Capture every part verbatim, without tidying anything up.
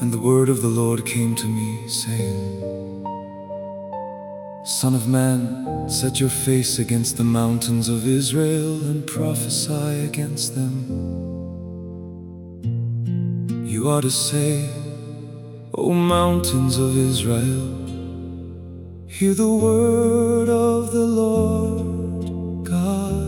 And the word of the Lord came to me, saying, Son of man, set your face against the mountains of Israel and prophesy against them. You are to say, O mountains of Israel, hear the word of the Lord God.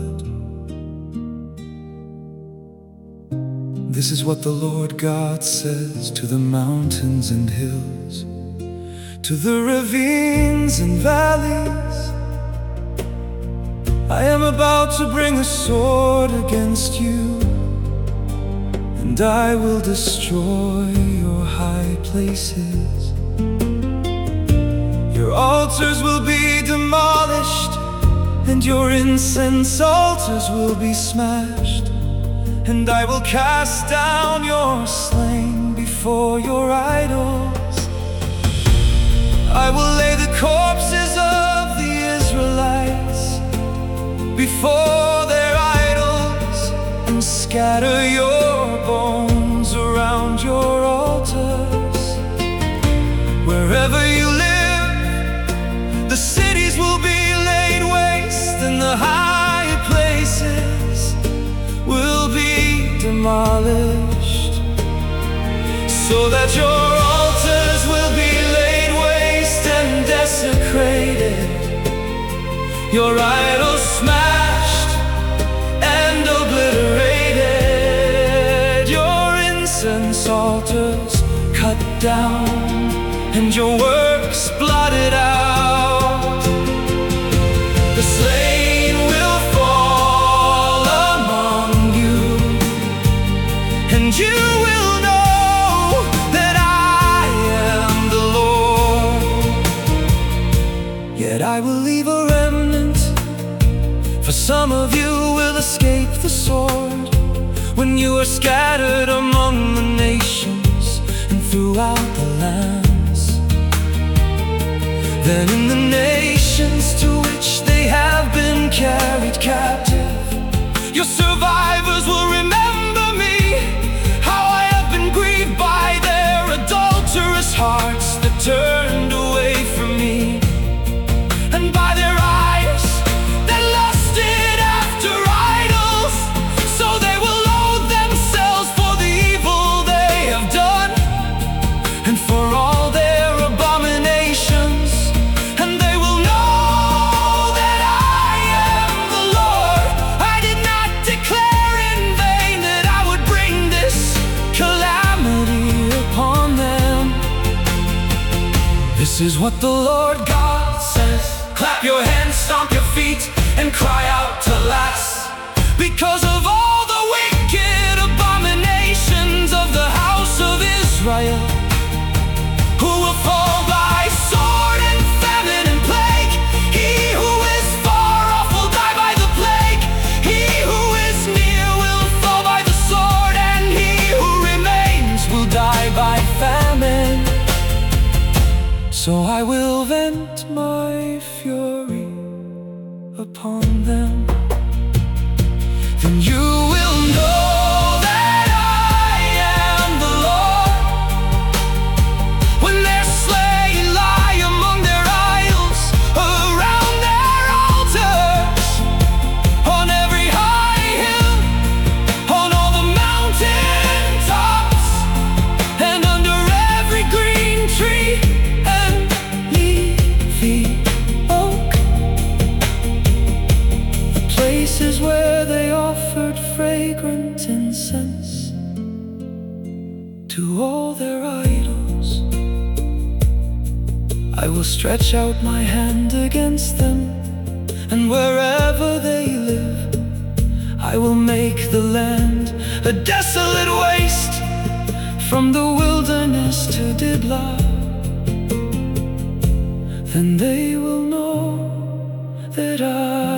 This is what the Lord God says to the mountains and hills, to the ravines and valleys. I am about to bring a sword against you, and I will destroy your high places. Your altars will be demolished, and your incense altars will be smashed. And I will cast down your slain before your idols. I will lay the corpses of the Israelites before their idols, and scatter your bones around your altars. Wherever you live, the cities will be laid waste, and the high places will be demolished, so that your altars will be laid waste and desecrated, your idols smashed and obliterated, your incense altars cut down, and your works blotted out. The slain will fall among you, and you will know that I am the Lord. Yet I will leave a remnant, for some of you will escape the sword. When you are scattered among the nations and throughout the lands, then in the nations to which they have been carried captive, your survivors will remember me, how I have been grieved by their adulterous hearts that turned away from me, and by their eyes that lusted after idols. So they will loathe themselves for the evil they have done, and for all their abominations, and they will know that I am the Lord. I did not declare in vain that I would bring this calamity upon them. This is what the Lord God says. Clap your hands, stomp your feet, and cry out alas, because of all the wicked abominations of the house of Israel, who will fall by sword and famine and plague. He who is far off will die by the plague. He who is near will fall by the sword, and he who remains will die by famine. So I will vent my fury upon them. Then you will know that I am the Lord. When their slain lie among their idols, around their altars, on every high hill, on all the mountain tops, and under every green tree and leafy oak, the places where they offered fragrant incense to all their idols, I will stretch out my hand against them, and wherever they live, I will make the land a desolate waste, from the wilderness to Diblah. Then they will know that I